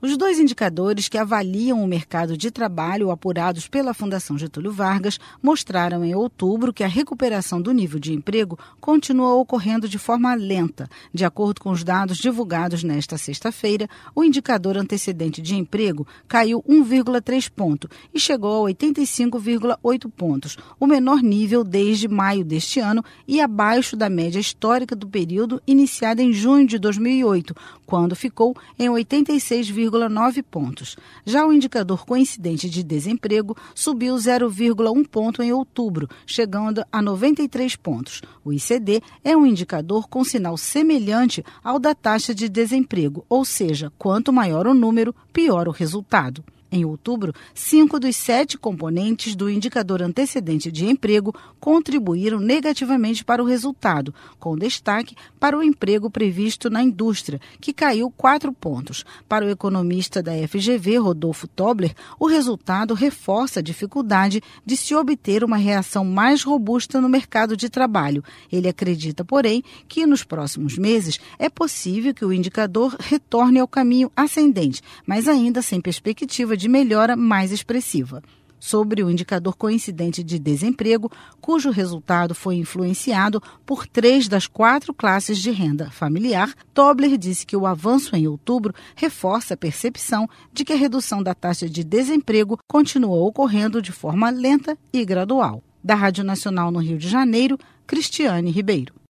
Os dois indicadores que avaliam o mercado de trabalho apurados pela Fundação Getúlio Vargas mostraram em outubro que a recuperação do nível de emprego continua ocorrendo de forma lenta. De acordo com os dados divulgados nesta sexta-feira, o indicador antecedente de emprego caiu 1,3 ponto e chegou a 85,8 pontos, o menor nível desde maio deste ano e abaixo da média histórica do período iniciada em junho de 2008, quando ficou em 86,9 pontos. Já o indicador coincidente de desemprego subiu 0,1 ponto em outubro, chegando a 93 pontos. O ICD é um indicador com sinal semelhante ao da taxa de desemprego, ou seja, quanto maior o número, pior o resultado. Em outubro, 5 dos 7 componentes do indicador antecedente de emprego contribuíram negativamente para o resultado, com destaque para o emprego previsto na indústria, que caiu 4 pontos. Para o economista da FGV, Rodolfo Tobler, o resultado reforça a dificuldade de se obter uma reação mais robusta no mercado de trabalho. Ele acredita, porém, que nos próximos meses é possível que o indicador retorne ao caminho ascendente, mas ainda sem perspectiva de melhora mais expressiva. Sobre o indicador coincidente de desemprego, cujo resultado foi influenciado por 3 das 4 classes de renda familiar, Tobler disse que o avanço em outubro reforça a percepção de que a redução da taxa de desemprego continua ocorrendo de forma lenta e gradual. Da Rádio Nacional no Rio de Janeiro, Cristiane Ribeiro.